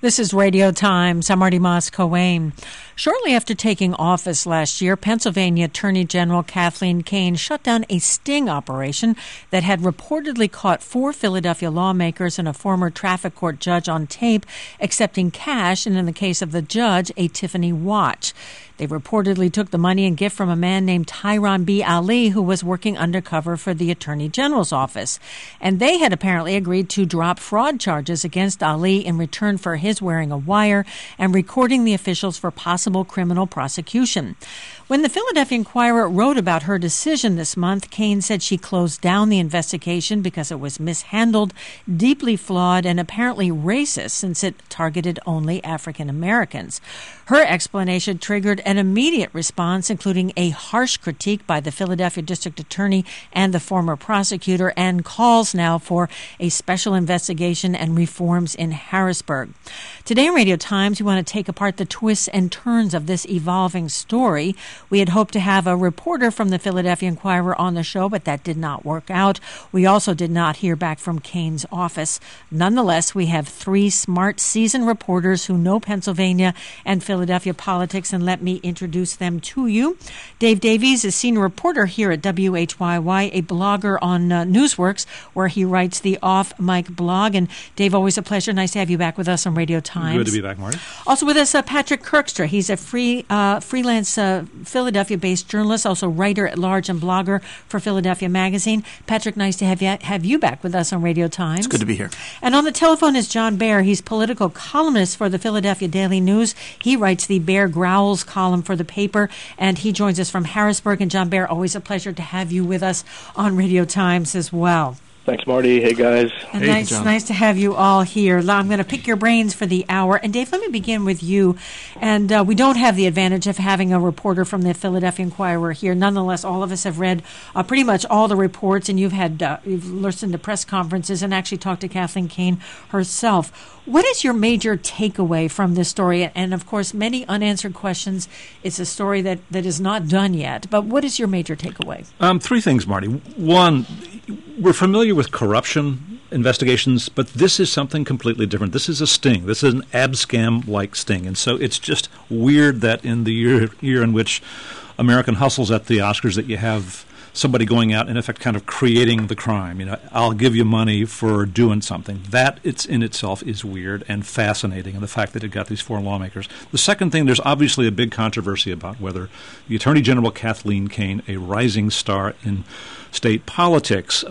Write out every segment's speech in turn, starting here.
This is Radio Times. I'm Marty Moss-Coane. Shortly after taking office last year, Pennsylvania Attorney General Kathleen Kane shut down a sting operation that had reportedly caught 4 Philadelphia lawmakers and a former traffic court judge on tape accepting cash, and in the case of the judge, a Tiffany watch. They reportedly took the money and gift from a man named Tyron B. Ali, who was working undercover for the Attorney General's office. And they had apparently agreed to drop fraud charges against Ali in return for his wearing a wire and recording the officials for possible criminal prosecution. When the Philadelphia Inquirer wrote about her decision this month, Kane said she closed down the investigation because it was mishandled, deeply flawed, and apparently racist since it targeted only African Americans. Her explanation triggered an immediate response, including a harsh critique by the Philadelphia District Attorney and the former prosecutor, and calls now for a special investigation and reforms in Harrisburg. Today on Radio Times, we want to take apart the twists and turns of this evolving story. We had hoped to have a reporter from the Philadelphia Inquirer on the show, but that did not work out. We also did not hear back from Kane's office. Nonetheless, we have 3 smart, seasoned reporters who know Pennsylvania and Philadelphia politics, and let me introduce them to you. Dave Davies is senior reporter here at WHYY, a blogger on Newsworks, where he writes the Off Mic blog. And Dave, always a pleasure. Nice to have you back with us on Radio Times. Good to be back, Marty. Also with us, Patrick Kirkstra. He's a freelance Philadelphia-based journalist, also writer at large and blogger for Philadelphia Magazine. Patrick, nice to have you back with us on Radio Times. It's good to be here. And on the telephone is John Baer. He's political columnist for the Philadelphia Daily News. He writes the Bear Growls column for the paper, and he joins us from Harrisburg. And John Baer, always a pleasure to have you with us on Radio Times as well. Thanks, Marty. Hey, guys. And nice to have you all here. I'm going to pick your brains for the hour. And, Dave, let me begin with you. And we don't have the advantage of having a reporter from the Philadelphia Inquirer here. Nonetheless, all of us have read pretty much all the reports, and you've listened to press conferences and actually talked to Kathleen Kane herself. What is your major takeaway from this story? And, of course, many unanswered questions. It's a story that is not done yet. But what is your major takeaway? 3 things, Marty. One, we're familiar with corruption investigations, but this is something completely different. This is a sting. This is an abscam-like sting. And so it's just weird that in the year in which American hustles at the Oscars that you have somebody going out, in effect, kind of creating the crime. You know, I'll give you money for doing something. That in itself is weird and fascinating, and the fact that it got these 4 lawmakers. The second thing, there's obviously a big controversy about whether the Attorney General Kathleen Kane, a rising star in state politics,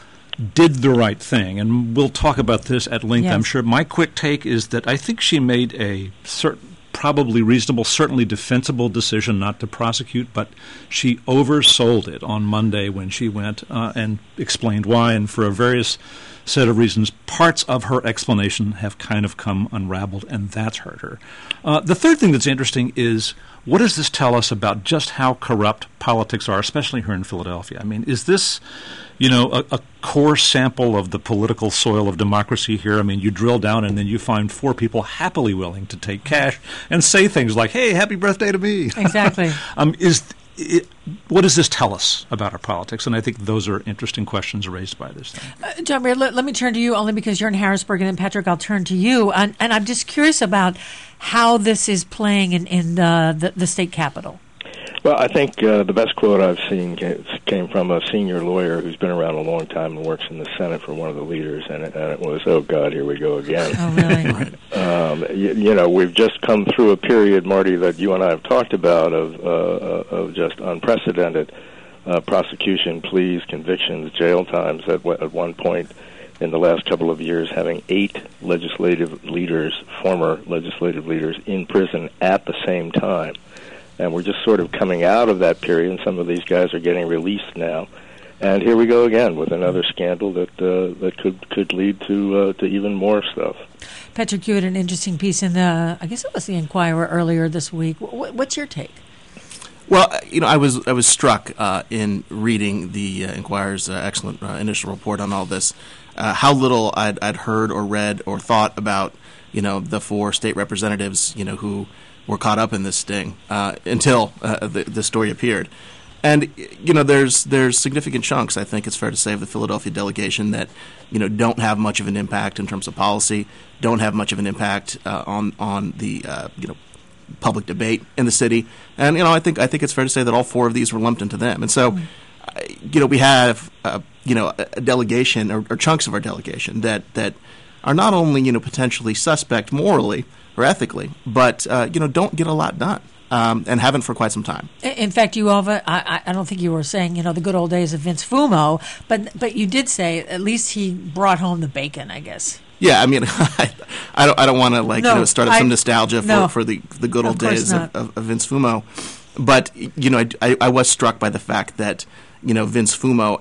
did the right thing. And we'll talk about this at length, yes. I'm sure. My quick take is that I think she made a probably reasonable, certainly defensible decision not to prosecute, but she oversold it on Monday when she went and explained why, and for a various set of reasons, parts of her explanation have kind of come unraveled, and that's hurt her. The third thing that's interesting is, what does this tell us about just how corrupt politics are, especially here in Philadelphia? I mean, is this, a core sample of the political soil of democracy here? I mean, you drill down and then you find 4 people happily willing to take cash and say things like, hey, happy birthday to me. Exactly. What does this tell us about our politics? And I think those are interesting questions raised by this thing. John Baer, let me turn to you only because you're in Harrisburg, and then, Patrick, I'll turn to you. And I'm just curious about how this is playing in the state capitol. Well, I think the best quote I've seen came from a senior lawyer who's been around a long time and works in the Senate for one of the leaders, and it was, oh, God, here we go again. Oh, really? We've just come through a period, Marty, that you and I have talked about of just unprecedented prosecution, pleas, convictions, jail times at one point in the last couple of years, having 8 legislative leaders, former legislative leaders, in prison at the same time. And we're just sort of coming out of that period, and some of these guys are getting released now. And here we go again with another scandal that could lead to even more stuff. Patrick, you had an interesting piece in I guess it was the Inquirer earlier this week. What's your take? Well, I was struck in reading the Inquirer's excellent initial report on all this, how little I'd heard or read or thought about, the 4 state representatives, who were caught up in this sting until the story appeared. And there's significant chunks, I think it's fair to say, of the Philadelphia delegation that don't have much of an impact in terms of policy, don't have much of an impact on the public debate in the city. And I think it's fair to say that all four of these were lumped into them. And so we have a delegation or chunks of our delegation that are not only potentially suspect morally or ethically, but don't get a lot done. And haven't for quite some time. In fact, I don't think you were saying, the good old days of Vince Fumo, but you did say at least he brought home the bacon, I guess. Yeah, I mean, I don't want to start up some nostalgia for the good old days of Vince Fumo, but I was struck by the fact that Vince Fumo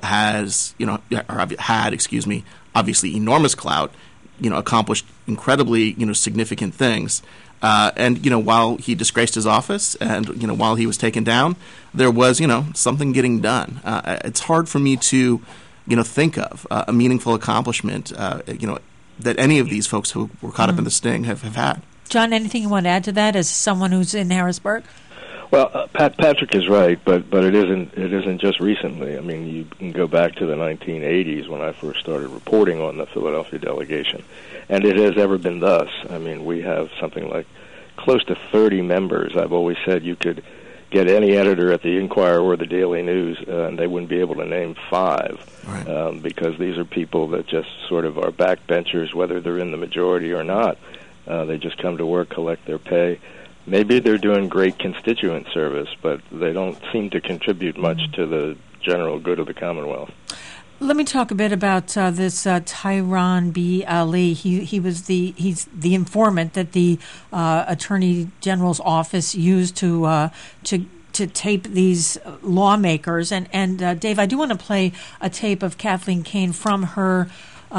had obviously enormous clout, accomplished incredibly significant things. And while he disgraced his office and while he was taken down, there was something getting done. It's hard for me to think of a meaningful accomplishment that any of these folks who were caught up in the sting have had. John, anything you want to add to that as someone who's in Harrisburg? Well, Patrick is right, but it isn't just recently. I mean, you can go back to the 1980s when I first started reporting on the Philadelphia delegation, and it has ever been thus. I mean, we have something like close to 30 members. I've always said you could get any editor at the Inquirer or the Daily News, and they wouldn't be able to name 5, right. Because these are people that just sort of are backbenchers, whether they're in the majority or not. They just come to work, collect their pay. Maybe they're doing great constituent service, but they don't seem to contribute much to the general good of the Commonwealth. Let me talk a bit about this Tyron B. Ali. He's the informant that the Attorney General's office used to tape these lawmakers. And Dave, I do want to play a tape of Kathleen Kane from her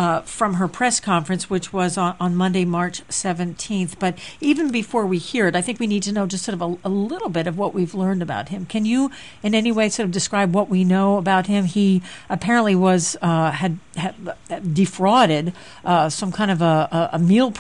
press conference, which was on Monday, March 17th. But even before we hear it, I think we need to know just sort of a little bit of what we've learned about him. Can you, in any way, sort of describe what we know about him? He apparently had defrauded some kind of a meal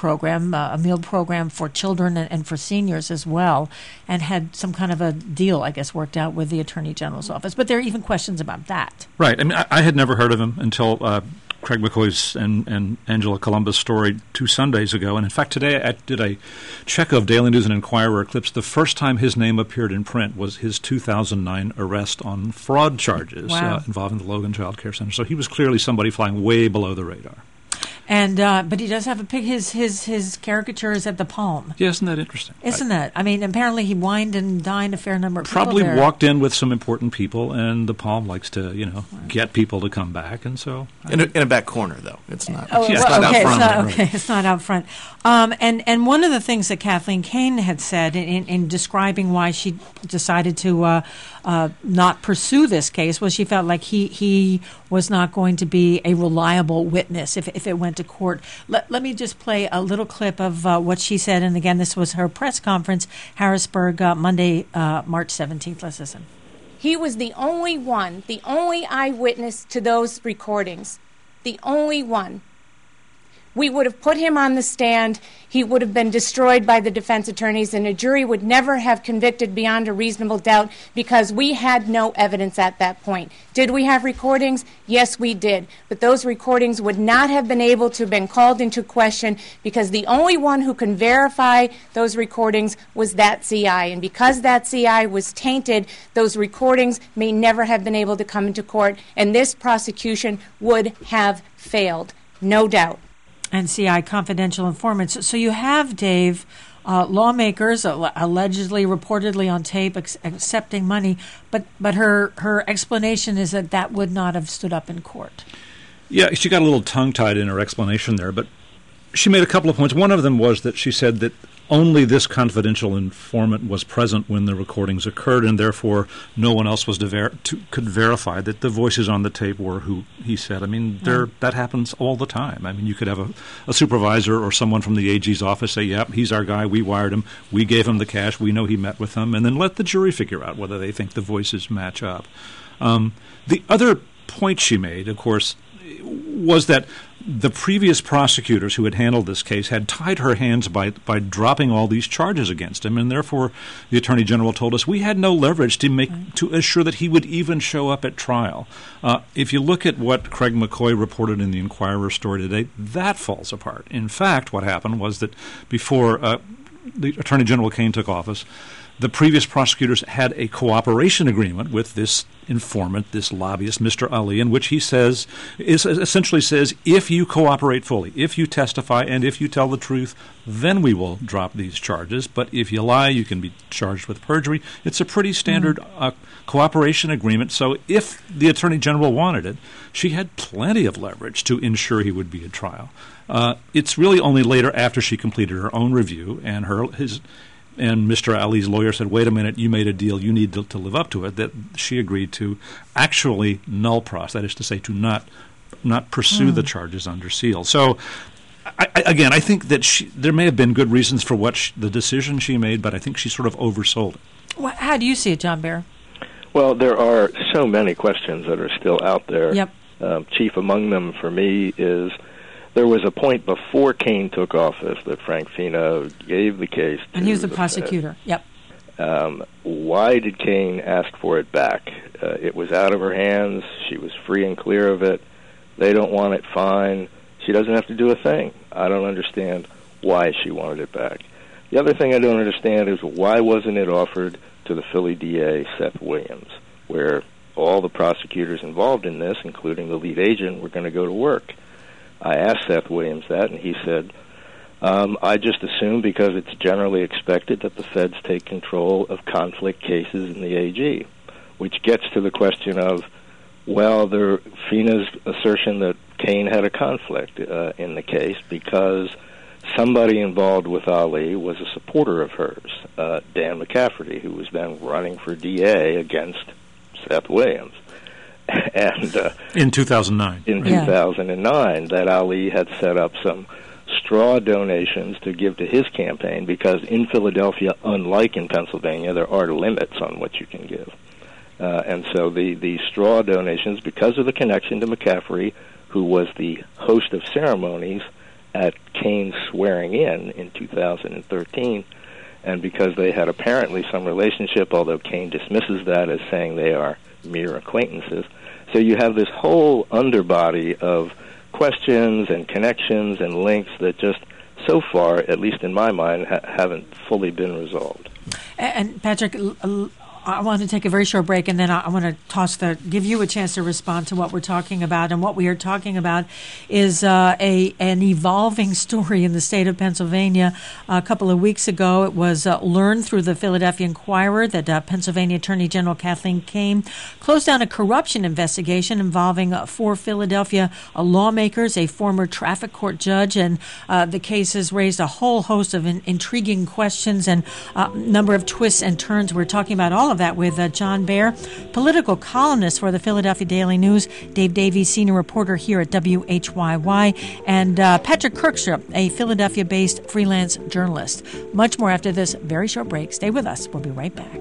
program for children and for seniors as well, and had some kind of a deal, I guess, worked out with the Attorney General's office. But there are even questions about that. Right. I mean, I had never heard of him until Craig McCoy's and Angela Columbus' story 2 Sundays ago. And in fact, today I did a check of Daily News and Inquirer clips. The first time his name appeared in print was his 2009 arrest on fraud charges involving the Logan Child Care Center. So he was clearly somebody flying way below the radar. And but he does have a pic. His caricature is at the Palm. Yeah, isn't that interesting? Isn't that? I mean, apparently he wined and dined a fair number of people probably there. Walked in with some important people, and the Palm likes to get people to come back, and so in a back corner though. It's not. It's not out front. It's not out front. And one of the things that Kathleen Kane had said in describing why she decided to not pursue this case was she felt like he was not going to be a reliable witness if it went to court. Let me just play a little clip of what she said. And again, this was her press conference, Harrisburg, Monday, March 17th. Let's listen. He was the only eyewitness to those recordings. The only one. We would have put him on the stand. He would have been destroyed by the defense attorneys, and a jury would never have convicted beyond a reasonable doubt because we had no evidence at that point. Did we have recordings? Yes, we did. But those recordings would not have been able to have been called into question because the only one who can verify those recordings was that CI. And because that CI was tainted, those recordings may never have been able to come into court, and this prosecution would have failed, no doubt. And CI, confidential informants. So you have, Dave, lawmakers allegedly, reportedly on tape accepting money, but her explanation is that would not have stood up in court. Yeah, she got a little tongue-tied in her explanation there, but she made a couple of points. One of them was that she said that only this confidential informant was present when the recordings occurred, and therefore no one else could verify that the voices on the tape were who he said. I mean, that happens all the time. I mean, you could have a supervisor or someone from the AG's office say, yep, he's our guy, we wired him, we gave him the cash, we know he met with them, and then let the jury figure out whether they think the voices match up. The other point she made, of course, was that the previous prosecutors who had handled this case had tied her hands by dropping all these charges against him, and therefore the Attorney General told us we had no leverage to assure that he would even show up at trial. If you look at what Craig McCoy reported in the Inquirer story today, that falls apart. In fact, what happened was that before the Attorney General Kaine took office, the previous prosecutors had a cooperation agreement with this informant, this lobbyist, Mr. Ali, in which he essentially says, if you cooperate fully, if you testify, and if you tell the truth, then we will drop these charges. But if you lie, you can be charged with perjury. It's a pretty standard cooperation agreement. So if the Attorney General wanted it, she had plenty of leverage to ensure he would be at trial. It's really only later, after she completed her own review and Mr. Ali's lawyer said, wait a minute, you made a deal, you need to live up to it, that she agreed to actually null pros, that is to say, to not pursue the charges under seal. So, I think that there may have been good reasons for the decision she made, but I think she sort of oversold it. Well, how do you see it, John Behr? Well, there are so many questions that are still out there. Yep. Chief among them for me is, there was a point before Kaine took office that Frank Fina gave the case to and he was the prosecutor. Yep. Why did Kaine ask for it back? It was out of her hands. She was free and clear of it. They don't want it, fine. She doesn't have to do a thing. I don't understand why she wanted it back. The other thing I don't understand is why wasn't it offered to the Philly DA, Seth Williams, where all the prosecutors involved in this, including the lead agent, were going to go to work. I asked Seth Williams that, and he said, I just assume because it's generally expected that the feds take control of conflict cases in the AG, which gets to the question of, well, Fina's assertion that Kaine had a conflict in the case because somebody involved with Ali was a supporter of hers, Dan McCafferty, who was then running for DA against Seth Williams. And in 2009. In 2009, that Ali had set up some straw donations to give to his campaign because in Philadelphia, unlike in Pennsylvania, there are limits on what you can give. And so the straw donations, because of the connection to McCafferty, who was the host of ceremonies at Kaine's swearing in 2013, and because they had apparently some relationship, although Kaine dismisses that as saying they are mere acquaintances. So you have this whole underbody of questions and connections and links that just so far, at least in my mind, haven't fully been resolved. And Patrick, I want to take a very short break, and then I want to give you a chance to respond to what we're talking about. And what we are talking about is an evolving story in the state of Pennsylvania. A couple of weeks ago, it was learned through the Philadelphia Inquirer that Pennsylvania Attorney General Kathleen Kaine closed down a corruption investigation involving 4 Philadelphia lawmakers, a former traffic court judge, and the case has raised a whole host of intriguing questions and a number of twists and turns. We're talking about all of that with John Behr, political columnist for the Philadelphia Daily News, Dave Davies, senior reporter here at WHYY, and Patrick Kirkstrip, a Philadelphia-based freelance journalist. Much more after this very short break. Stay with us. We'll be right back.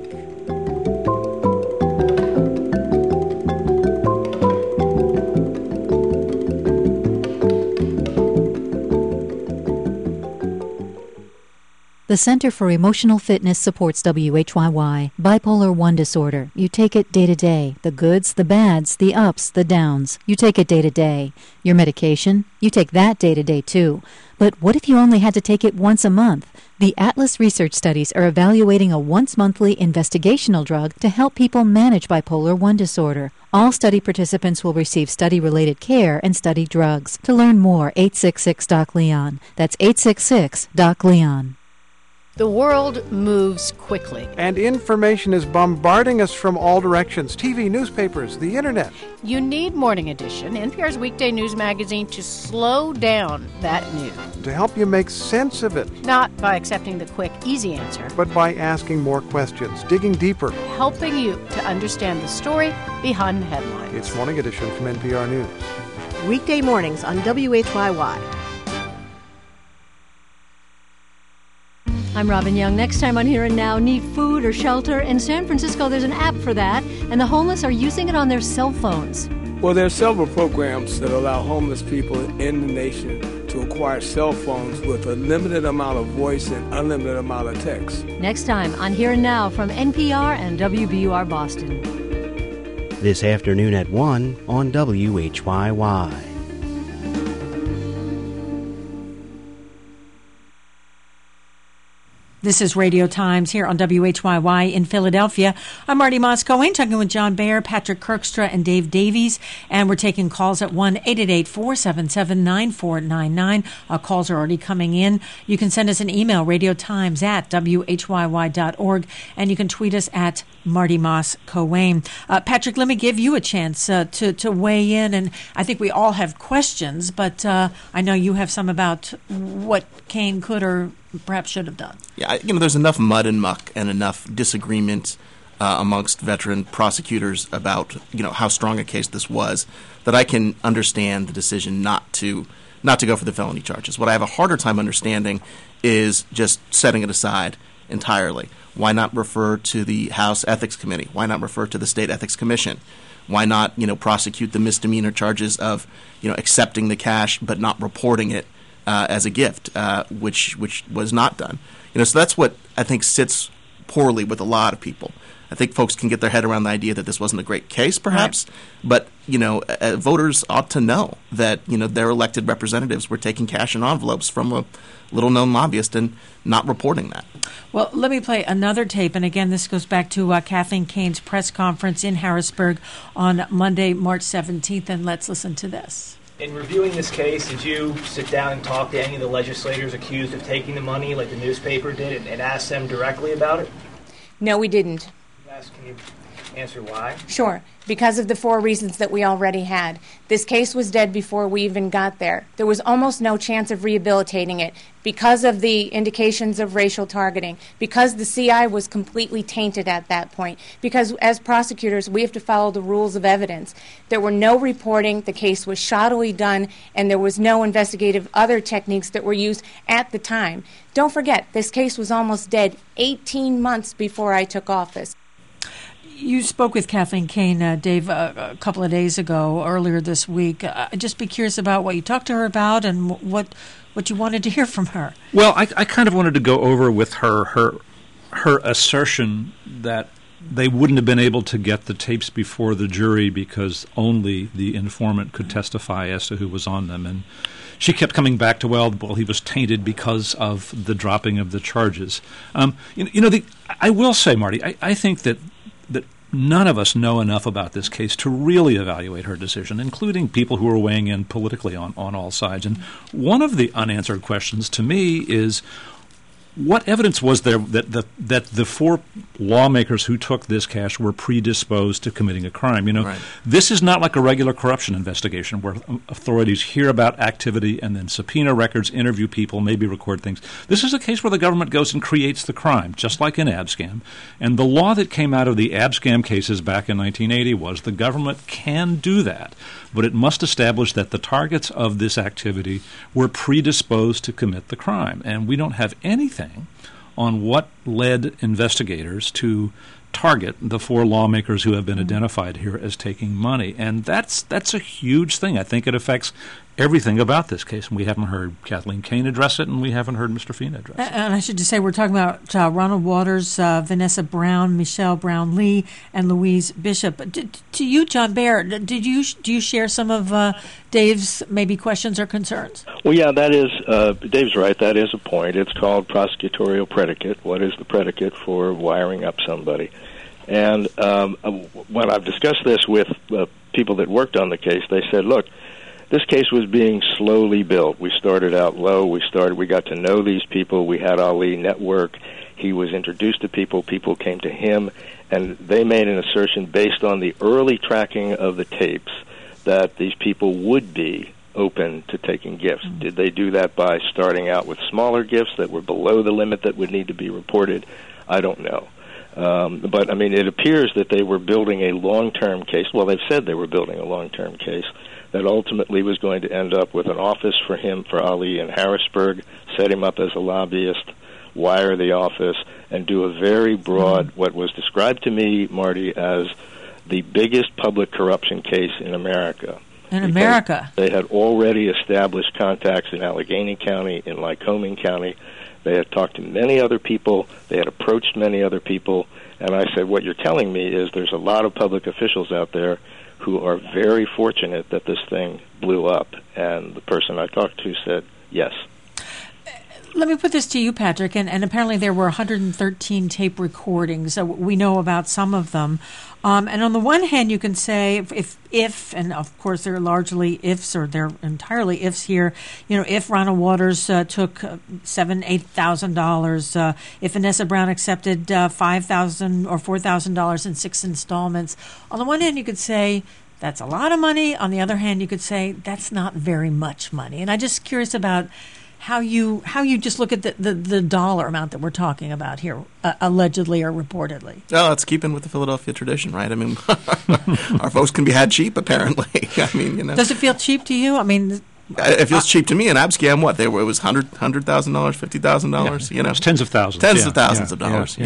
The Center for Emotional Fitness supports WHYY. Bipolar 1 disorder. You take it day to day. The goods, the bads, the ups, the downs. You take it day to day. Your medication? You take that day to day too. But what if you only had to take it once a month? The Atlas Research Studies are evaluating a once-monthly investigational drug to help people manage bipolar 1 disorder. All study participants will receive study-related care and study drugs. To learn more, 866-DOC-LEON. That's 866-DOC-LEON. The world moves quickly. And information is bombarding us from all directions. TV, newspapers, the internet. You need Morning Edition, NPR's weekday news magazine, to slow down that news. To help you make sense of it. Not by accepting the quick, easy answer. But by asking more questions, digging deeper. Helping you to understand the story behind the headlines. It's Morning Edition from NPR News. Weekday mornings on WHYY. I'm Robin Young. Next time on Here and Now, need food or shelter? In San Francisco, there's an app for that, and the homeless are using it on their cell phones. Well, there are several programs that allow homeless people in the nation to acquire cell phones with a limited amount of voice and unlimited amount of text. Next time on Here and Now from NPR and WBUR Boston. This afternoon at 1 on WHYY. This is Radio Times here on WHYY in Philadelphia. I'm Marty Moss-Cohen, talking with John Baer, Patrick Kirkstra, and Dave Davies. And we're taking calls at 1-888-477-9499. Calls are already coming in. You can send us an email, radiotimes@whyy.org, and you can tweet us at Marty Moss-Cohen. Patrick, let me give you a chance to weigh in. And I think we all have questions, but I know you have some about what Kaine could or perhaps should have done. Yeah, there's enough mud and muck and enough disagreement amongst veteran prosecutors about how strong a case this was that I can understand the decision not to go for the felony charges. What I have a harder time understanding is just setting it aside entirely. Why not refer to the House Ethics Committee? Why not refer to the State Ethics Commission? Why not prosecute the misdemeanor charges of accepting the cash but not reporting it as a gift, which was not done. So that's what I think sits poorly with a lot of people. I think folks can get their head around the idea that this wasn't a great case, perhaps, but voters ought to know that their elected representatives were taking cash in envelopes from a little-known lobbyist and not reporting that. Well, let me play another tape, and again, this goes back to Kathleen Kaine's press conference in Harrisburg on Monday, March 17th, and let's listen to this. In reviewing this case, did you sit down and talk to any of the legislators accused of taking the money like the newspaper did and ask them directly about it? No, we didn't. Can you answer why? Sure. Because of the 4 reasons that we already had. This case was dead before we even got there. There was almost no chance of rehabilitating it because of the indications of racial targeting, because the CI was completely tainted at that point, because as prosecutors we have to follow the rules of evidence. There were no reporting, the case was shoddily done, and there was no investigative other techniques that were used at the time. Don't forget, this case was almost dead 18 months before I took office. You spoke with Kathleen Kaine, Dave, a couple of days ago, earlier this week. I'd just be curious about what you talked to her about and what you wanted to hear from her. Well, I kind of wanted to go over with her assertion that they wouldn't have been able to get the tapes before the jury because only the informant could testify as to who was on them. And she kept coming back to, well, he was tainted because of the dropping of the charges. I will say, Marty, I think that none of us know enough about this case to really evaluate her decision, including people who are weighing in politically on all sides. And one of the unanswered questions to me is, what evidence was there that the 4 lawmakers who took this cash were predisposed to committing a crime? Right. This is not like a regular corruption investigation where authorities hear about activity and then subpoena records, interview people, maybe record things. This is a case where the government goes and creates the crime, just like in Abscam. And the law that came out of the Abscam cases back in 1980 was the government can do that, but it must establish that the targets of this activity were predisposed to commit the crime. And we don't have anything on what led investigators to target the 4 lawmakers who have been identified here as taking money. And that's a huge thing. I think it affects everything about this case. And we haven't heard Kathleen Kaine address it, and we haven't heard Mr. Fina address it. And I should just say we're talking about Ronald Waters, Vanessa Brown, Michelle Brown-Lee, and Louise Bishop. To you, John Baer, do you share some of Dave's maybe questions or concerns? Well, yeah, that is, Dave's right, that is a point. It's called prosecutorial predicate. What is the predicate for wiring up somebody? And when I've discussed this with people that worked on the case, they said, look, this case was being slowly built. We started out low. We got to know these people. We had Ali Network. He was introduced to people. People came to him, and they made an assertion based on the early tracking of the tapes that these people would be open to taking gifts. Mm-hmm. Did they do that by starting out with smaller gifts that were below the limit that would need to be reported? I don't know. But, I mean, it appears that they were building a long-term case. Well, they've said they were building a long-term case that ultimately was going to end up with an office for him, for Ali in Harrisburg, set him up as a lobbyist, wire the office, and do a very broad, what was described to me, Marty, as the biggest public corruption case in America. In America? They had already established contacts in Allegheny County, in Lycoming County. They had talked to many other people. They had approached many other people. And I said, what you're telling me is there's a lot of public officials out there who are very fortunate that this thing blew up. And the person I talked to said, yes. Let me put this to you, Patrick, and apparently there were 113 tape recordings. We know about some of them. And on the one hand, you can say if, and of course there are largely ifs, or they're entirely ifs here, if Ronald Waters took $8,000, if Vanessa Brown accepted $5,000 or $4,000 in 6 installments, on the one hand you could say that's a lot of money. On the other hand, you could say that's not very much money. And I'm just curious about how you just look at the dollar amount that we're talking about here, allegedly or reportedly. Well, it's keeping with the Philadelphia tradition, right? I mean, our folks can be had cheap, apparently. I mean, Does it feel cheap to you? I mean, it feels cheap to me. In Abscam, what it was $100,000, $50,000, It was tens of thousands, of thousands of dollars.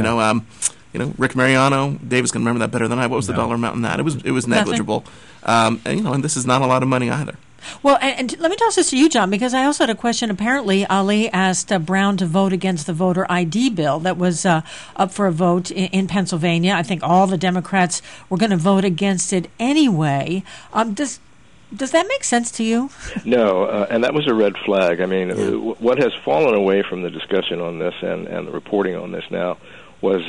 Rick Mariano, David's going to remember that better than I. What was the dollar amount in that? It was negligible, and this is not a lot of money either. Well, and let me toss this to you, John, because I also had a question. Apparently, Ali asked Brown to vote against the voter ID bill that was up for a vote in Pennsylvania. I think all the Democrats were going to vote against it anyway. Does that make sense to you? No, and that was a red flag. I mean, what has fallen away from the discussion on this and the reporting on this now was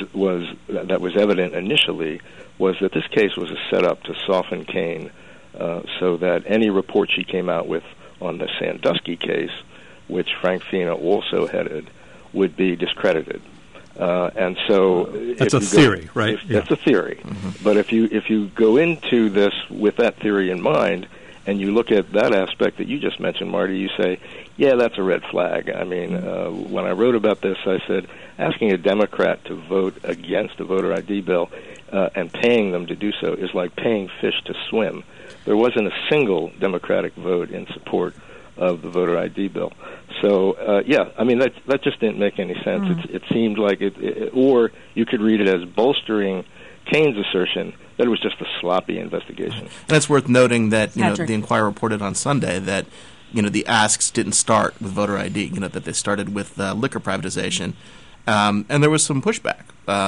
evident initially was that this case was a setup to soften Kaine. So that any report she came out with on the Sandusky case, which Frank Fina also headed, would be discredited. And so that's a theory, right? That's a theory. Mm-hmm. But if you go into this with that theory in mind, and you look at that aspect that you just mentioned, Marty, you say, yeah, that's a red flag. I mean, when I wrote about this, I said asking a Democrat to vote against a voter ID bill and paying them to do so is like paying fish to swim. There wasn't a single Democratic vote in support of the voter ID bill. So, I mean, that just didn't make any sense. It seemed like or you could read it as bolstering Kaine's assertion that it was just a sloppy investigation. And it's worth noting that the Enquirer reported on Sunday that the asks didn't start with voter ID. That they started with liquor privatization, and there was some pushback.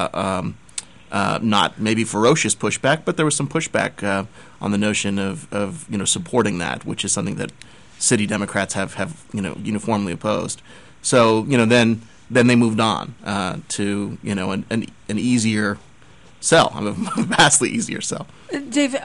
Not maybe ferocious pushback, but there was some pushback on the notion of supporting that, which is something that city Democrats have uniformly opposed. So then they moved on to an easier sell, a vastly easier sell. Dave,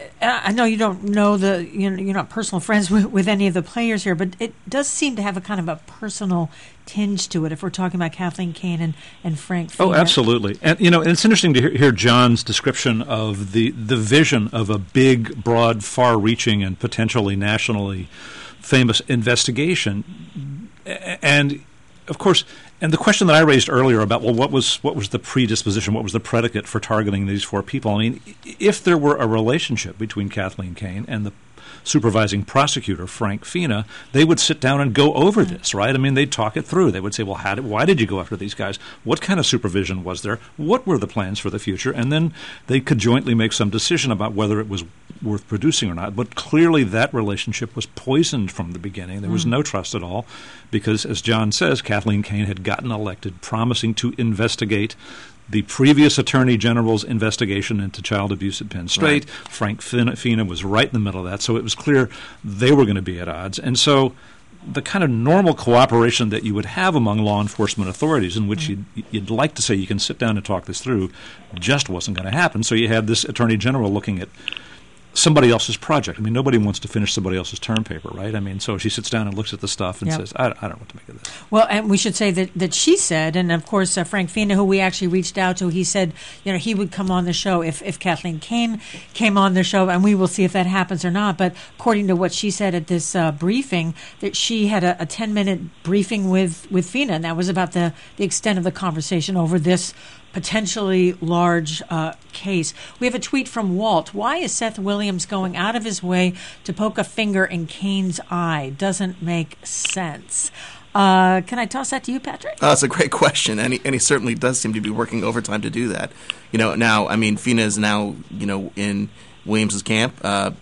I know you don't know you're not personal friends with any of the players here, but it does seem to have a kind of a personal tinge to it if we're talking about Kathleen Kaine and Frank Fina. Oh, absolutely. And it's interesting to hear John's description of the vision of a big, broad, far-reaching, and potentially nationally famous investigation. And of course, and the question that I raised earlier about, well, what was the predisposition, what was the predicate for targeting these 4 people? I mean, if there were a relationship between Kathleen Kaine and the supervising prosecutor, Frank Fina, they would sit down and go over this, right? I mean, they'd talk it through. They would say, well, why did you go after these guys? What kind of supervision was there? What were the plans for the future? And then they could jointly make some decision about whether it was worth producing or not. But clearly that relationship was poisoned from the beginning. There was no trust at all because, as John says, Kathleen Kaine had gotten elected promising to investigate the previous Attorney General's investigation into child abuse at Penn State. Right. Frank Fina was right in the middle of that, so it was clear they were going to be at odds. And so the kind of normal cooperation that you would have among law enforcement authorities in which you'd like to say you can sit down and talk this through just wasn't going to happen. So you had this Attorney General looking at somebody else's project. I mean, nobody wants to finish somebody else's term paper, right? I mean, so she sits down and looks at the stuff and says, I don't know what to make of this. Well, and we should say that she said, and of course Frank Fina, who we actually reached out to, he said, he would come on the show if Kathleen Kaine came on the show, and we will see if that happens or not. But according to what she said at this briefing, that she had a 10-minute briefing with Fina, and that was about the extent of the conversation over this potentially large case. We have a tweet from Walt. Why is Seth Williams going out of his way to poke a finger in Kaine's eye? Doesn't make sense. Can I toss that to you, Patrick? That's a great question, and he certainly does seem to be working overtime to do that. Now, I mean, Fina is now, in Williams's camp, so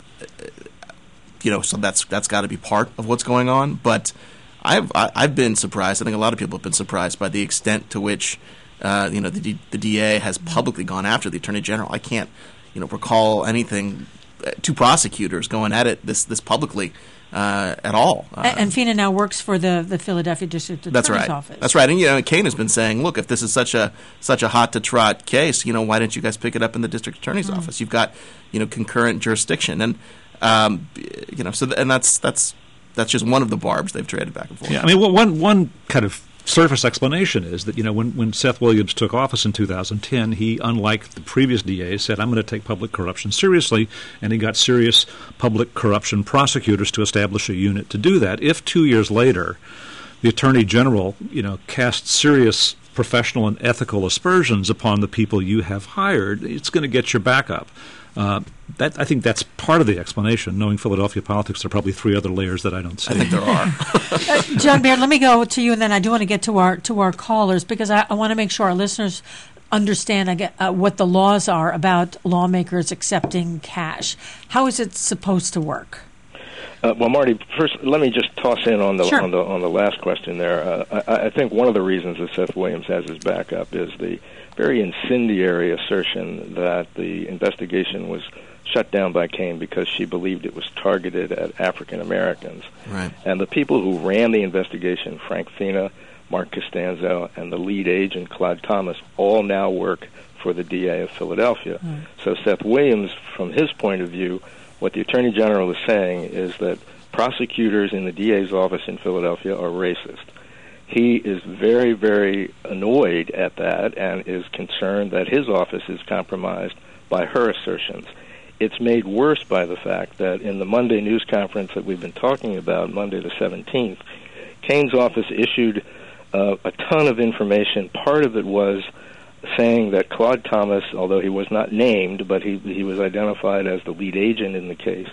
that's got to be part of what's going on. But I've been surprised. I think a lot of people have been surprised by the extent to which, the DA has publicly gone after the Attorney General. I can't, recall anything, two prosecutors going at it this publicly. At all. And Fina now works for the Philadelphia District Attorney's Office. That's right. And Kane has been saying, look, if this is such a hot to trot case, why didn't you guys pick it up in the District Attorney's Office? You've got concurrent jurisdiction, and that's just one of the barbs they've traded back and forth. Yeah, I mean, one kind of surface explanation is that when Seth Williams took office in 2010, he, unlike the previous DA, said, I'm going to take public corruption seriously, and he got serious public corruption prosecutors to establish a unit to do that. If 2 years later the Attorney General cast serious professional and ethical aspersions upon the people you have hired, it's going to get your back up. I think that's part of the explanation. Knowing Philadelphia politics, there are probably three other layers that I don't see. I think there are. John Baird, let me go to you, and then I do want to get to our callers, because I want to make sure our listeners understand what the laws are about lawmakers accepting cash. How is it supposed to work? Well, Marty, first let me just toss in on the Sure. on the last question there. I think one of the reasons that Seth Williams has his backup is the very incendiary assertion that the investigation was shut down by Kane because she believed it was targeted at African Americans. Right. And the people who ran the investigation, Frank Fina, Mark Costanzo, and the lead agent, Claude Thomas, all now work for the DA of Philadelphia. So Seth Williams, from his point of view, what the Attorney General is saying is that prosecutors in the DA's office in Philadelphia are racist. He is very, very annoyed at that and is concerned that his office is compromised by her assertions. It's made worse by the fact that in the Monday news conference that we've been talking about, Monday the 17th, Kane's office issued a ton of information. Part of it was saying that Claude Thomas, although he was not named, but he was identified as the lead agent in the case,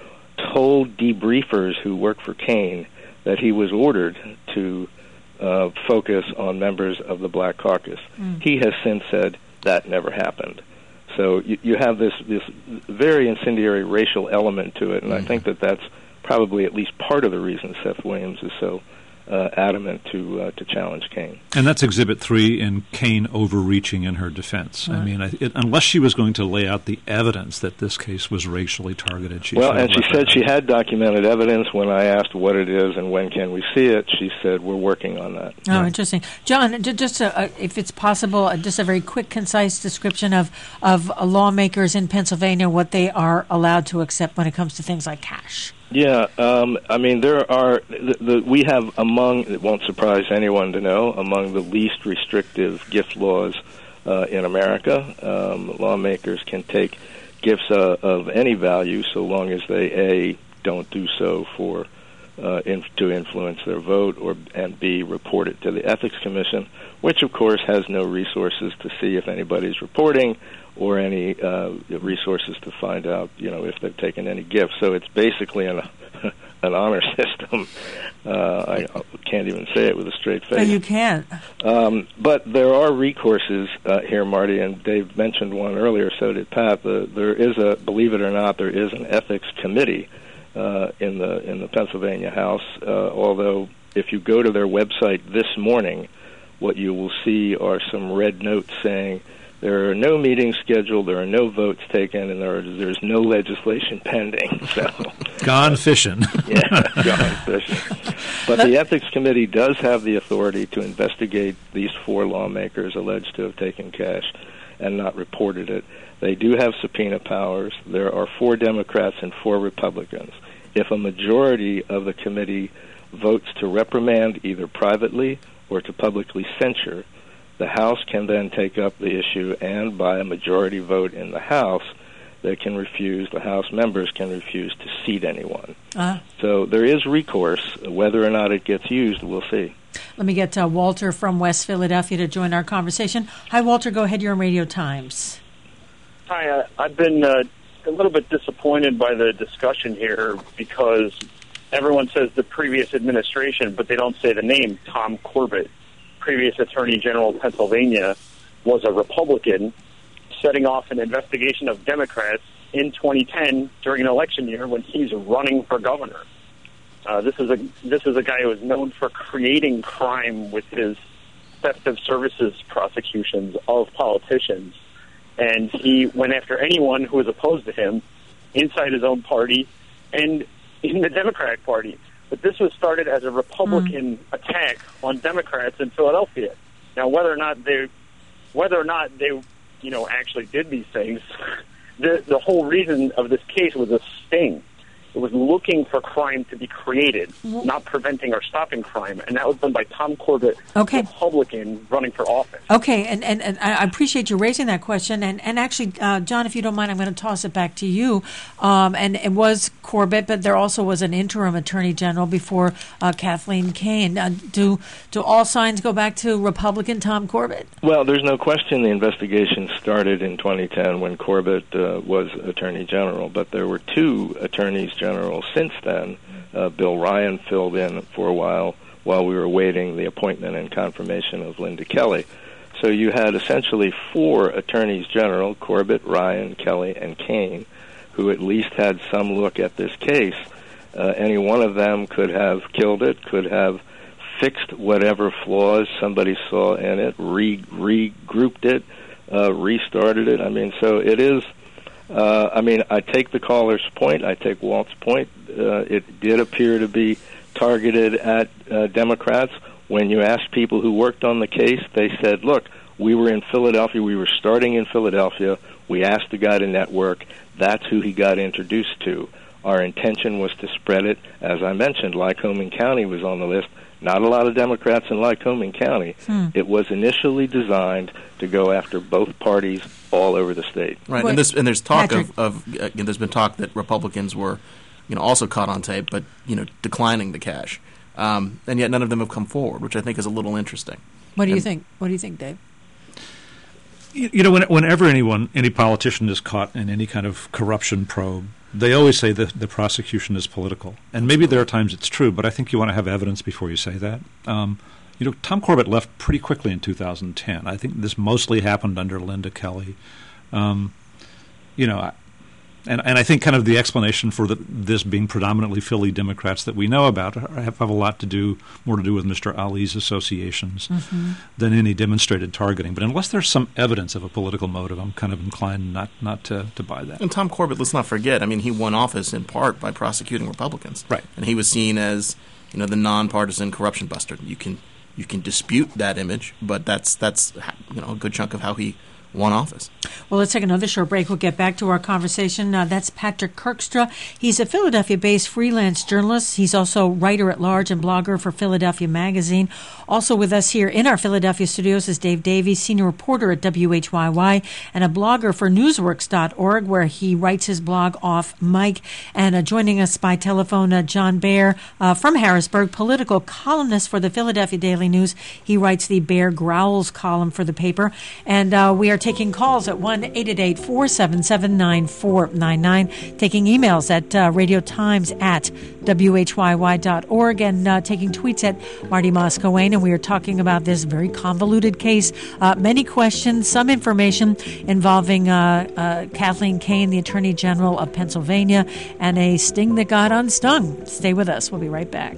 told debriefers who work for Kane that he was ordered to focus on members of the Black Caucus. He has since said that never happened. So you have this very incendiary racial element to it, and I think that's probably at least part of the reason Seth Williams is so adamant to challenge Kane. And that's Exhibit 3 in Kane overreaching in her defense. Right. I mean, unless she was going to lay out the evidence that this case was racially targeted, she said she had documented evidence. When I asked what it is and when can we see it, she said, we're working on that. Oh, right. Interesting. John, just if it's possible, just a very quick, concise description of lawmakers in Pennsylvania, what they are allowed to accept when it comes to things like cash. Yeah, I mean, there are we have among, it won't surprise anyone to know, among the least restrictive gift laws in America. Lawmakers can take gifts of any value so long as they, A, don't do so to influence their vote, and B, report it to the Ethics Commission, which, of course, has no resources to see if anybody's reporting or any resources to find out, if they've taken any gifts. So it's basically an honor system. I can't even say it with a straight face. No, you can't. But there are recourses here, Marty, and Dave mentioned one earlier, so did Pat. There is believe it or not, there is an ethics committee in the Pennsylvania House, although if you go to their website this morning, what you will see are some red notes saying there are no meetings scheduled, there are no votes taken, and there's no legislation pending. So gone fishing. Yeah, gone fishing. But the Ethics Committee does have the authority to investigate these 4 lawmakers alleged to have taken cash and not reported it. They do have subpoena powers. There are 4 Democrats and 4 Republicans. If a majority of the committee votes to reprimand either privately or to publicly censure, the House can then take up the issue, and by a majority vote in the House, the House members can refuse to seat anyone. So there is recourse. Whether or not it gets used, we'll see. Let me get Walter from West Philadelphia to join our conversation. Hi, Walter. Go ahead. You're on Radio Times. Hi. I've been a little bit disappointed by the discussion here because everyone says the previous administration, but they don't say the name. Tom Corbett, previous Attorney General of Pennsylvania, was a Republican, setting off an investigation of Democrats in 2010 during an election year when he's running for governor. This is a guy who is known for creating crime with his theft of services prosecutions of politicians, and he went after anyone who was opposed to him inside his own party and in the Democratic Party. But this was started as a Republican attack on Democrats in Philadelphia. Now, whether or not they actually did these things, the whole reason of this case was a sting. It was looking for crime to be created, not preventing or stopping crime. And that was done by Tom Corbett, Republican, running for office. Okay, and I appreciate you raising that question. And actually, John, if you don't mind, I'm going to toss it back to you. And it was Corbett, but there also was an interim attorney general before Kathleen Kane. Do all signs go back to Republican Tom Corbett? Well, there's no question the investigation started in 2010 when Corbett was attorney general, but there were two attorneys general since then. Bill Ryan filled in for a while we were awaiting the appointment and confirmation of Linda Kelly. So you had essentially four attorneys general, Corbett, Ryan, Kelly, and Kane, who at least had some look at this case. Any one of them could have killed it, could have fixed whatever flaws somebody saw in it, regrouped it, restarted it. I mean, so it is... I take the caller's point. I take Walt's point. It did appear to be targeted at Democrats. When you asked people who worked on the case, they said, look, we were in Philadelphia. We were starting in Philadelphia. We asked the guy to network. That's who he got introduced to. Our intention was to spread it. As I mentioned, Lycoming County was on the list. Not a lot of Democrats in Lycoming County. It was initially designed to go after both parties all over the state. Right, and there's talk there's been talk that Republicans were, also caught on tape, but declining the cash, and yet none of them have come forward, which I think is a little interesting. What do you think? What do you think, Dave? Whenever any politician is caught in any kind of corruption probe, they always say that the prosecution is political. And maybe there are times it's true, but I think you want to have evidence before you say that. Tom Corbett left pretty quickly in 2010. I think this mostly happened under Linda Kelly. And I think kind of the explanation for this being predominantly Philly Democrats that we know about have a lot more to do with Mr. Ali's associations than any demonstrated targeting. But unless there's some evidence of a political motive, I'm kind of inclined not to buy that. And Tom Corbett, let's not forget, he won office in part by prosecuting Republicans. Right. And he was seen as, the nonpartisan corruption buster. You can dispute that image, but that's a good chunk of how he won office. Well, let's take another short break. We'll get back to our conversation. That's Patrick Kirkstra. He's a Philadelphia-based freelance journalist. He's also writer-at-large and blogger for Philadelphia Magazine. Also with us here in our Philadelphia studios is Dave Davies, senior reporter at WHYY and a blogger for Newsworks.org, where he writes his blog off mic. And joining us by telephone, John Baer from Harrisburg, political columnist for the Philadelphia Daily News. He writes the Bear Growls column for the paper. And we are taking calls at 1-888-477-9499, taking emails at radiotimes@whyy.org, and taking tweets at Marty Moss-Coane. And we are talking about this very convoluted case. Many questions, some information involving Kathleen Kane, the Attorney General of Pennsylvania, and a sting that got unstung. Stay with us. We'll be right back.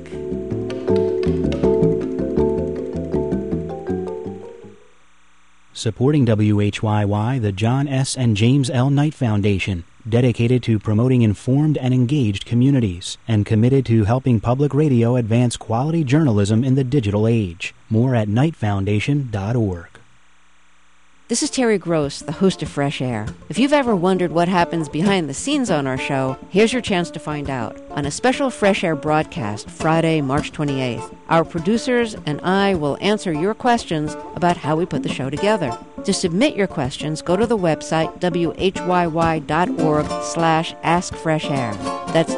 Supporting WHYY, the John S. and James L. Knight Foundation, dedicated to promoting informed and engaged communities, and committed to helping public radio advance quality journalism in the digital age. More at knightfoundation.org. This is Terry Gross, the host of Fresh Air. If you've ever wondered what happens behind the scenes on our show, here's your chance to find out. On a special Fresh Air broadcast Friday, March 28th, our producers and I will answer your questions about how we put the show together. To submit your questions, go to the website whyy.org/askfreshair. That's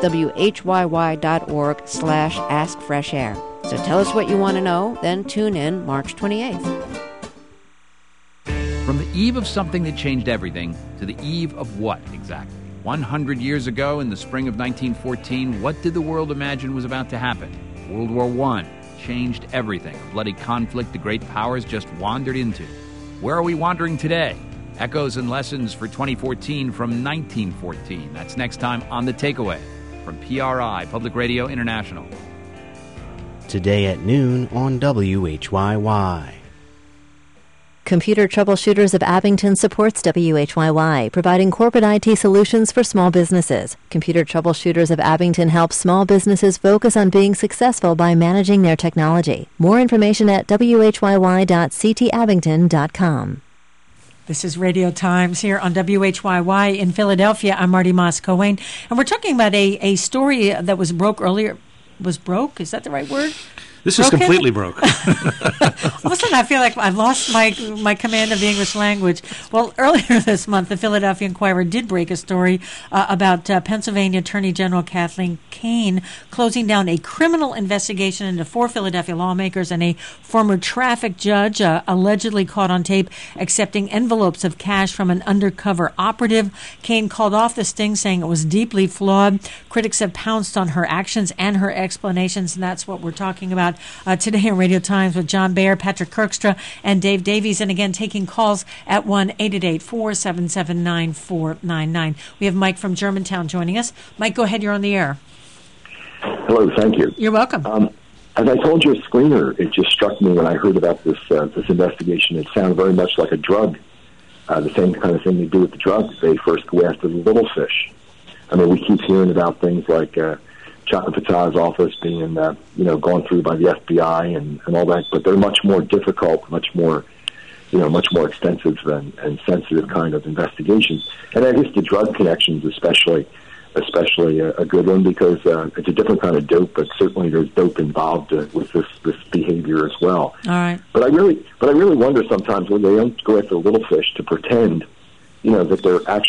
whyy.org/askfreshair. So tell us what you want to know, then tune in March 28th. From the eve of something that changed everything to the eve of what exactly? 100 years ago, in the spring of 1914, what did the world imagine was about to happen? World War I changed everything. A bloody conflict the great powers just wandered into. Where are we wandering today? Echoes and lessons for 2014 from 1914. That's next time on The Takeaway from PRI, Public Radio International. Today at noon on WHYY. Computer Troubleshooters of Abington supports WHYY, providing corporate IT solutions for small businesses. Computer Troubleshooters of Abington helps small businesses focus on being successful by managing their technology. More information at whyy.ctabington.com. This is Radio Times here on WHYY in Philadelphia. I'm Marty Moss-Coane, and we're talking about a story that was broke earlier. Was broke? Is that the right word? This is completely broke. All of a sudden, I feel like I've lost my command of the English language. Well, earlier this month, the Philadelphia Inquirer did break a story about Pennsylvania Attorney General Kathleen Kane closing down a criminal investigation into 4 Philadelphia lawmakers and a former traffic judge allegedly caught on tape accepting envelopes of cash from an undercover operative. Kane called off the sting, saying it was deeply flawed. Critics have pounced on her actions and her explanations, and that's what we're talking about today on Radio Times with John Baer, Patrick Kirkstra, and Dave Davies. And again, taking calls at 1-888-477-9499. We have Mike from Germantown joining us. Mike, go ahead. You're on the air. Hello. Thank you. You're welcome. As I told your screener, it just struck me when I heard about this investigation. It sounded very much like a drug, the same kind of thing they do with the drugs. They first go after the little fish. I mean, we keep hearing about things like Chaka Fattah's office being, gone through by the FBI and all that, but they're much more difficult, much more extensive and sensitive kind of investigations. And I guess the drug connections, especially a good one, because it's a different kind of dope, but certainly there's dope involved with this behavior as well. All right. But I really wonder sometimes when they don't go after the little fish to pretend, that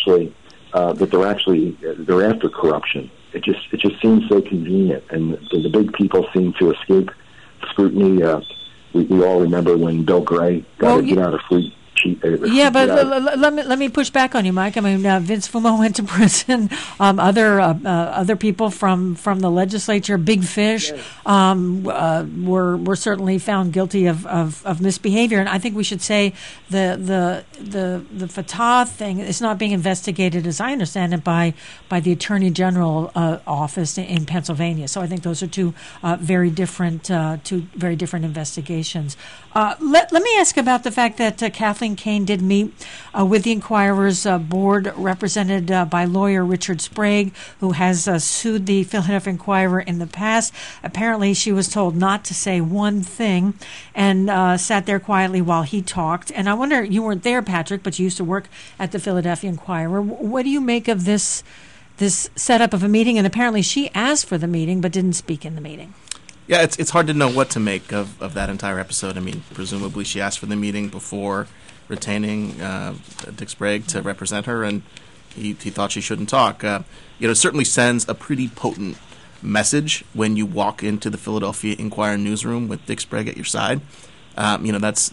they're after corruption. It just seems so convenient, and the big people seem to escape scrutiny. We all remember when Bill Gray got to get out of free cheap. Yeah, but let me push back on you, Mike. I mean, Vince Fumo went to prison. Other people from the legislature, big fish, were certainly found guilty of misbehavior. And I think we should say the Fattah thing is not being investigated, as I understand it, by the Attorney General office in Pennsylvania. So I think those are two very different investigations. Let me ask about the fact that Kathleen Kane did meet with the Inquirer's board, represented by lawyer Richard Sprague, who has sued the Philadelphia Inquirer in the past. Apparently, she was told not to say one thing and sat there quietly while he talked. And I wonder, you weren't there, Patrick, but you used to work at the Philadelphia Inquirer. What do you make of this setup of a meeting? And apparently she asked for the meeting but didn't speak in the meeting. Yeah, it's hard to know what to make of that entire episode. I mean, presumably she asked for the meeting before retaining Dick Sprague to represent her, and he thought she shouldn't talk. It certainly sends a pretty potent message when you walk into the Philadelphia Inquirer newsroom with Dick Sprague at your side. That's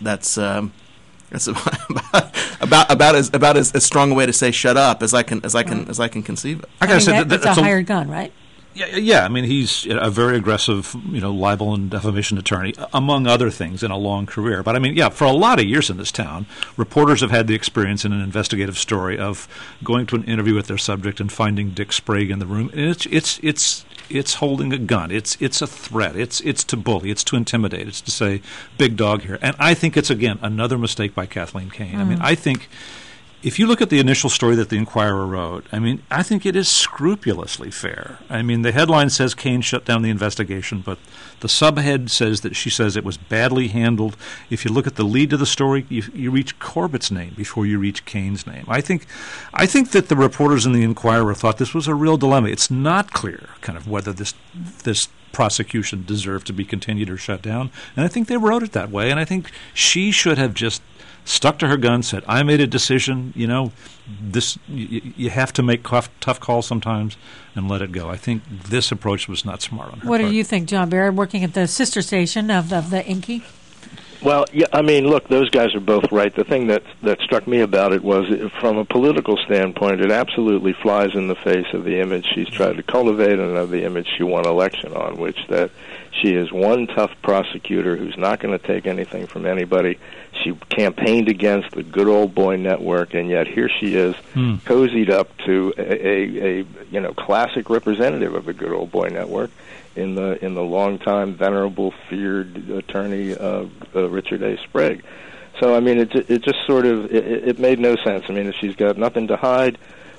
about as strong a way to say shut up as I can conceive it. I gotta say that's a hired gun, right? Yeah. I mean, he's a very aggressive, libel and defamation attorney, among other things, in a long career. But I mean, for a lot of years in this town, reporters have had the experience in an investigative story of going to an interview with their subject and finding Dick Sprague in the room, and it's holding a gun. It's a threat. It's to bully. It's to intimidate. It's to say big dog here. And I think it's again another mistake by Kathleen Kane. I mean, I think. If you look at the initial story that the Inquirer wrote, I mean, I think it is scrupulously fair. I mean, the headline says Kane shut down the investigation, but the subhead says that she says it was badly handled. If you look at the lead to the story, you reach Corbett's name before you reach Kane's name. I think that the reporters in the Inquirer thought this was a real dilemma. It's not clear kind of whether this prosecution deserved to be continued or shut down, and I think they wrote it that way, and I think she should have just stuck to her guns, said, I made a decision, you have to make tough calls sometimes, and let it go. I think this approach was not smart on her part. What do you think, John Barrett, working at the sister station of the Inky? Well, yeah, I mean, look, those guys are both right. The thing that struck me about it was, from a political standpoint, it absolutely flies in the face of the image she's tried to cultivate and of the image she won election on, which that she is one tough prosecutor who's not going to take anything from anybody. She campaigned against the good old boy network, and yet here she is, cozied up to a classic representative of the good old boy network in the long-time, venerable, feared attorney Richard A. Sprague. So, I mean, it just sort of it made no sense. I mean, if she's got nothing to hide,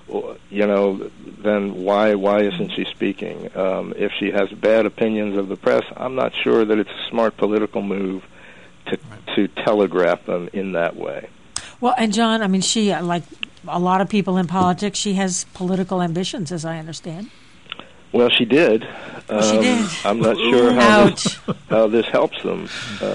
then why isn't she speaking? If she has bad opinions of the press, I'm not sure that it's a smart political move to telegraph them in that way. Well, and John, I mean, she, like a lot of people in politics, she has political ambitions, as I understand. Well, she did. She did. I'm not sure how this helps them,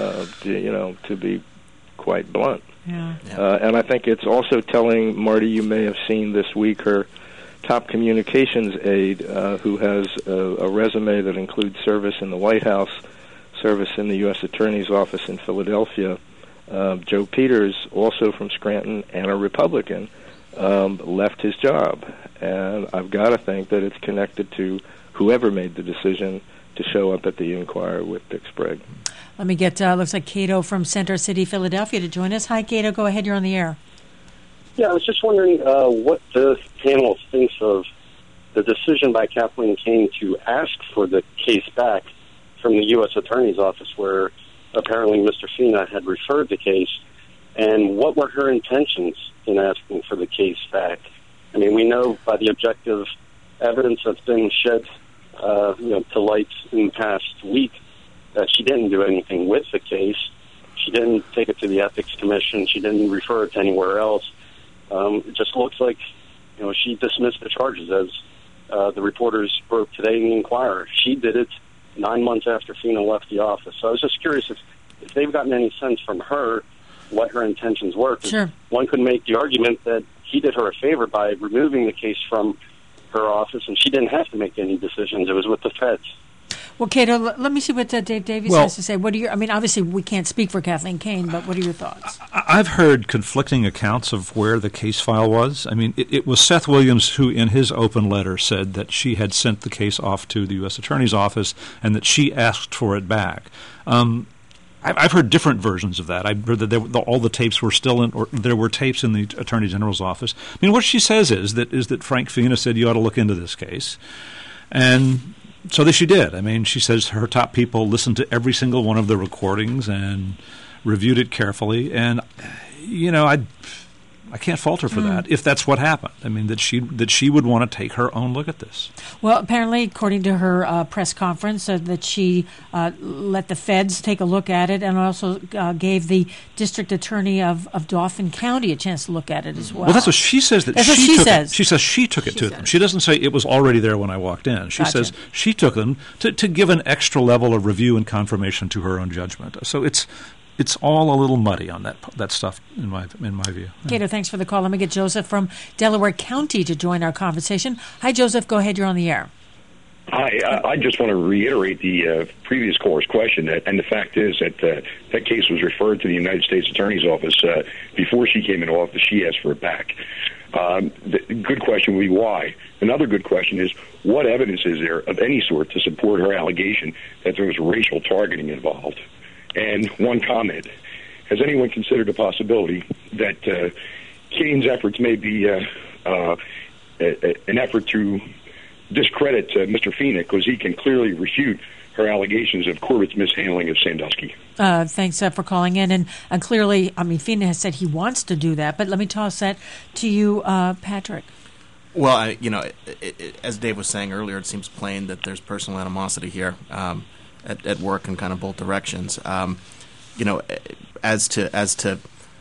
to be quite blunt. Yeah. And I think it's also telling, Marty, you may have seen this week her top communications aide, who has a resume that includes service in the White House, service in the U.S. Attorney's Office in Philadelphia. Joe Peters, also from Scranton and a Republican, left his job. And I've got to think that it's connected to whoever made the decision to show up at the Inquirer with Dick Sprague. Let me get, looks like Cato from Center City, Philadelphia, to join us. Hi, Cato. Go ahead. You're on the air. Yeah, I was just wondering what the panel thinks of the decision by Kathleen Kane to ask for the case back from the U.S. Attorney's Office, where apparently Mr. Fina had referred the case, and what were her intentions in asking for the case back? I mean, we know by the objective evidence that's been shed to light in the past week that she didn't do anything with the case. She didn't take it to the Ethics Commission. She didn't refer it to anywhere else. It just looks like, she dismissed the charges, as the reporters broke today in the Inquirer. She did it 9 months after Fina left the office. So I was just curious if they've gotten any sense from her what her intentions were. Sure. One could make the argument that he did her a favor by removing the case from her office, and she didn't have to make any decisions. It was with the feds. Well, Cato, let me see what Dave Davies has to say. What are your? I mean, obviously, we can't speak for Kathleen Kane, but what are your thoughts? I've heard conflicting accounts of where the case file was. I mean, it was Seth Williams who, in his open letter, said that she had sent the case off to the U.S. Attorney's Office and that she asked for it back. I've heard different versions of that. I've heard that all the tapes were still in, or there were tapes in the Attorney General's office. I mean, what she says is that Frank Fina said you ought to look into this case, and so she did. I mean, she says her top people listened to every single one of the recordings and reviewed it carefully, and I can't fault her for that if that's what happened. I mean, that she would want to take her own look at this. Well, apparently, according to her press conference, that she let the feds take a look at it and also gave the district attorney of Dauphin County a chance to look at it as well. Well, that's what she says. That's what she says. She says she took it to them. She doesn't say it was already there when I walked in. She says she took them to give an extra level of review and confirmation to her own judgment. So it's all a little muddy on that stuff, in my view. Cato, thanks for the call. Let me get Joseph from Delaware County to join our conversation. Hi, Joseph. Go ahead. You're on the air. Hi. I just want to reiterate the previous caller's question, and the fact is that that case was referred to the United States Attorney's Office before she came into office. She asked for it back. The good question would be why. Another good question is, what evidence is there of any sort to support her allegation that there was racial targeting involved? And one comment, has anyone considered the possibility that Kane's efforts may be an effort to discredit Mr. Fina, because he can clearly refute her allegations of Corbett's mishandling of Sandusky? Thanks for calling in. And clearly, I mean, Fina has said he wants to do that, but let me toss that to you, Patrick. Well, as Dave was saying earlier, it seems plain that there's personal animosity here. At work in kind of both directions, as to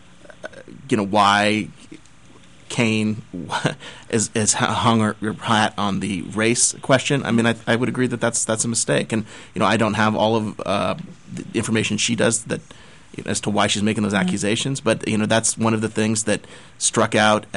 why Kane is hung her hat on the race question. I mean, I would agree that that's a mistake, and I don't have all of the information she does that as to why she's making those accusations, but that's one of the things that struck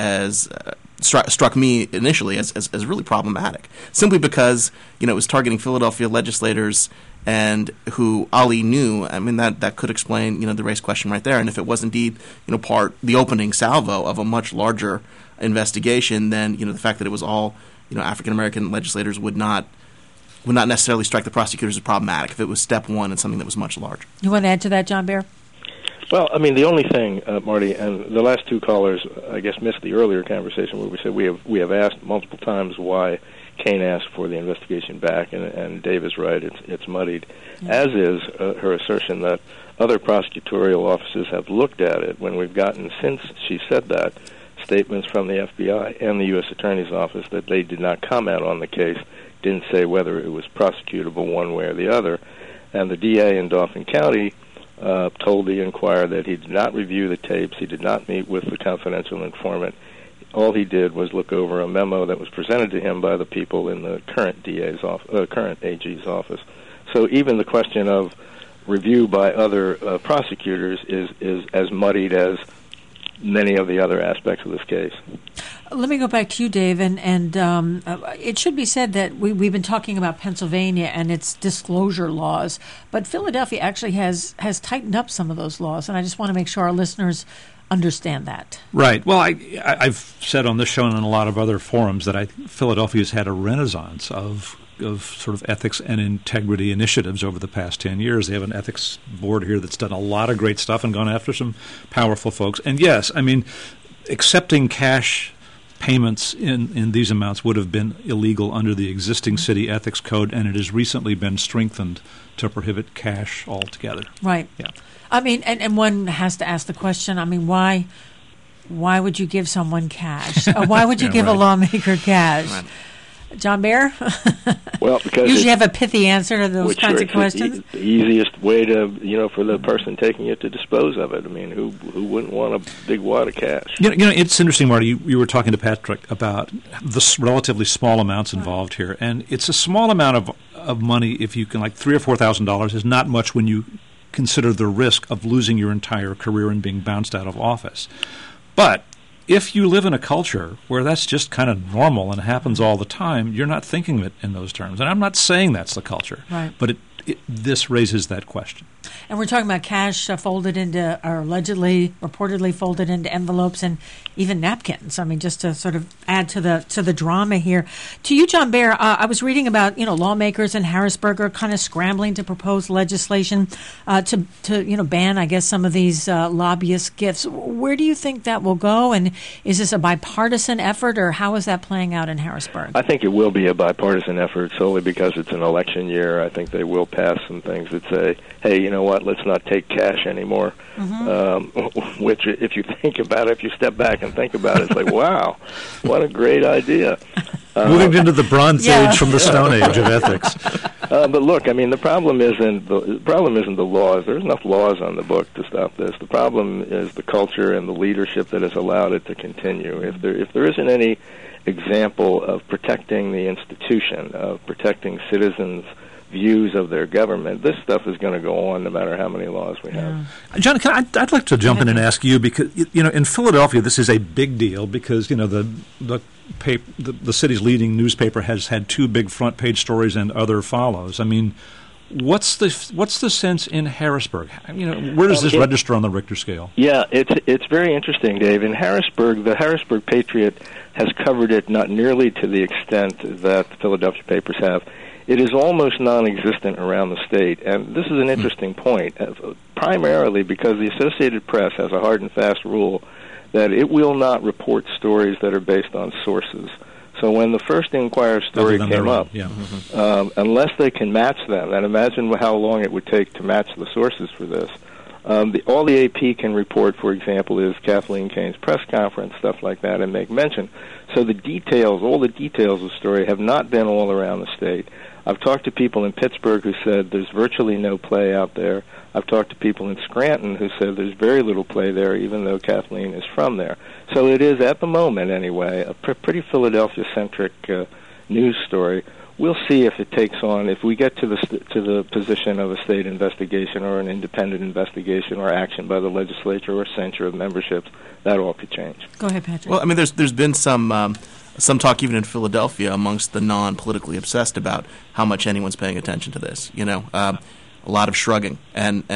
me initially as really problematic, simply because it was targeting Philadelphia legislators and who Ali knew. I mean, that could explain, the race question right there. And if it was indeed, the opening salvo of a much larger investigation, then, the fact that it was all, African American legislators would not necessarily strike the prosecutors as problematic if it was step one and something that was much larger. You want to add to that, John Bear? Well, I mean, the only thing, Marty, and the last two callers, I guess, missed the earlier conversation where we said we have asked multiple times why Kaine asked for the investigation back, and Dave is right, it's muddied, as is her assertion that other prosecutorial offices have looked at it when we've gotten, since she said that, statements from the FBI and the U.S. Attorney's Office that they did not comment on the case, didn't say whether it was prosecutable one way or the other, and the DA in Dauphin County told the Inquirer that he did not review the tapes, he did not meet with the confidential informant. All he did was look over a memo that was presented to him by the people in the current current AG's office. So even the question of review by other prosecutors is as muddied as many of the other aspects of this case. Let me go back to you, Dave, and it should be said that we've been talking about Pennsylvania and its disclosure laws, but Philadelphia actually has tightened up some of those laws, and I just want to make sure our listeners understand that. Right. Well, I've said on this show and in a lot of other forums that Philadelphia's had a renaissance of sort of ethics and integrity initiatives over the past 10 years. They have an ethics board here that's done a lot of great stuff and gone after some powerful folks. And yes, I mean, accepting cash payments in these amounts would have been illegal under the existing city ethics code, and it has recently been strengthened to prohibit cash altogether. Right. Yeah. I mean, and one has to ask the question, I mean, why would you give someone cash? Why would you give a lawmaker cash? Right. John Bear? Well, because usually have a pithy answer to those kinds of questions. The easiest way to, for the person taking it to dispose of it. I mean, who wouldn't want a big wad of cash? It's interesting, Marty. You were talking to Patrick about the relatively small amounts involved here, and it's a small amount of money. If you can, like $3,000 or $4,000, is not much when you consider the risk of losing your entire career and being bounced out of office. But if you live in a culture where that's just kind of normal and happens all the time, you're not thinking of it in those terms. And I'm not saying that's the culture, right. But this raises that question. And we're talking about cash folded into, or reportedly folded into envelopes and even napkins. I mean, just to sort of add to the drama here. To you, John Bear, I was reading about, lawmakers in Harrisburg are kind of scrambling to propose legislation to ban, I guess, some of these lobbyist gifts. Where do you think that will go? And is this a bipartisan effort, or how is that playing out in Harrisburg? I think it will be a bipartisan effort solely because it's an election year. I think they will pass some things that say, hey, you know what, let's not take cash anymore. Mm-hmm. Which, if you think about it, if you step back and think about it, it's like, wow, what a great idea. Moving into the Bronze Age from the Stone Age of ethics. But look, I mean, the problem isn't the laws. There's enough laws on the book to stop this. The problem is the culture and the leadership that has allowed it to continue. If there isn't any example of protecting the institution, of protecting citizens' views of their government, this stuff is going to go on no matter how many laws we have. John, I'd like to jump in and ask you, because in Philadelphia this is a big deal because the city's leading newspaper has had two big front page stories and other follows. I mean, what's the sense in Harrisburg? Where does this register on the Richter scale? Yeah, it's very interesting, Dave. In Harrisburg, the Harrisburg Patriot has covered it not nearly to the extent that the Philadelphia papers have. It is almost non-existent around the state, and this is an interesting point, primarily because the Associated Press has a hard and fast rule that it will not report stories that are based on sources. So when the first Inquirer story came up, unless they can match them, and imagine how long it would take to match the sources for this, all the AP can report, for example, is Kathleen Kaine's press conference, stuff like that, and make mention. So all the details of the story have not been all around the state. I've talked to people in Pittsburgh who said there's virtually no play out there. I've talked to people in Scranton who said there's very little play there, even though Kathleen is from there. So it is, at the moment anyway, a pretty Philadelphia-centric news story, we'll see if it takes on. If we get to the position of a state investigation or an independent investigation or action by the legislature or censure of memberships, that all could change. Go ahead, Patrick. Well, I mean, there's been some talk even in Philadelphia amongst the non-politically obsessed about how much anyone's paying attention to this. A lot of shrugging and.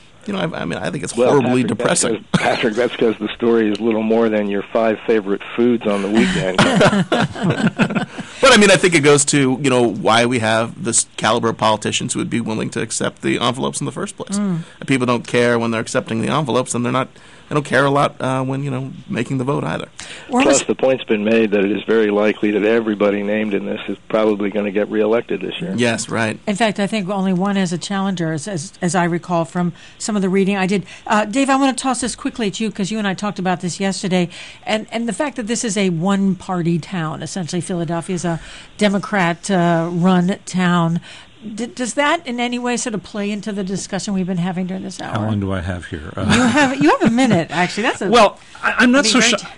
I think it's horribly depressing. Patrick, that's because the story is little more than your 5 favorite foods on the weekend. But, I think it goes to, why we have this caliber of politicians who would be willing to accept the envelopes in the first place. People don't care when they're accepting the envelopes, and they don't care a lot when, making the vote either. Plus, the point's been made that it is very likely that everybody named in this is probably going to get reelected this year. Yes, right. In fact, I think only one as a challenger, as I recall from some of the reading I did. Dave, I want to toss this quickly at you because you and I talked about this yesterday, and the fact that this is a one-party town. Essentially, Philadelphia is a Democrat-run town. Does that in any way sort of play into the discussion we've been having during this hour? How long do I have here? You have a minute, actually. I'm not so sure.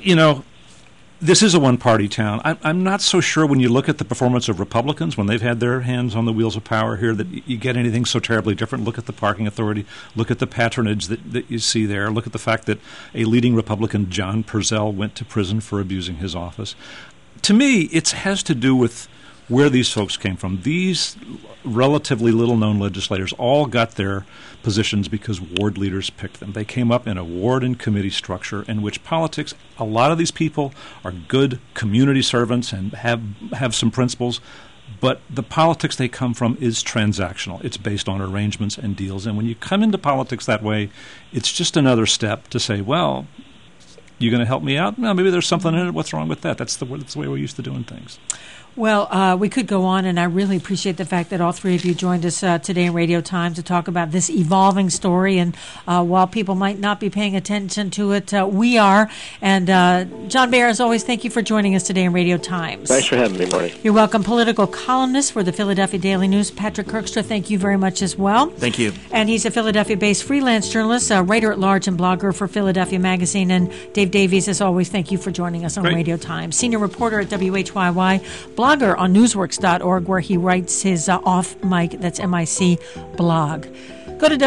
This is a one-party town. I'm not so sure when you look at the performance of Republicans when they've had their hands on the wheels of power here that you get anything so terribly different. Look at the parking authority. Look at the patronage that you see there. Look at the fact that a leading Republican, John Purcell, went to prison for abusing his office. To me, it has to do with where these folks came from. These relatively little-known legislators all got their positions because ward leaders picked them. They came up in a ward and committee structure in which politics, a lot of these people are good community servants and have some principles, but the politics they come from is transactional. It's based on arrangements and deals. And when you come into politics that way, it's just another step to say, well, you going to help me out? No, maybe there's something in it. What's wrong with that? That's the way we're used to doing things. Well, we could go on, and I really appreciate the fact that all three of you joined us today in Radio Times to talk about this evolving story. And while people might not be paying attention to it, we are. And John Beyer, as always, thank you for joining us today in Radio Times. Thanks for having me, Marty. You're welcome. Political columnist for the Philadelphia Daily News, Patrick Kirkstra, thank you very much as well. Thank you. And he's a Philadelphia-based freelance journalist, writer-at-large and blogger for Philadelphia Magazine. And Dave Davies, as always, thank you for joining us on Radio Times. Senior reporter at WHYY, blogger on newsworks.org, where he writes his off-mic, that's M-I-C, blog. Go to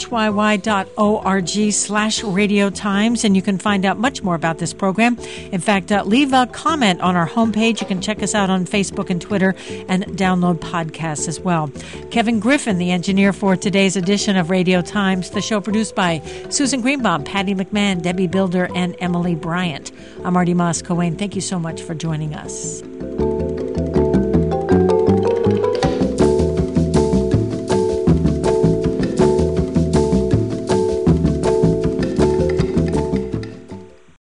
WHYY.org/Radio Times, and you can find out much more about this program. In fact, leave a comment on our homepage. You can check us out on Facebook and Twitter and download podcasts as well. Kevin Griffin, the engineer for today's edition of Radio Times, the show produced by Susan Greenbaum, Patty McMahon, Debbie Builder, and Emily Bryant. I'm Marty Moss-Coane. Thank you so much for joining us.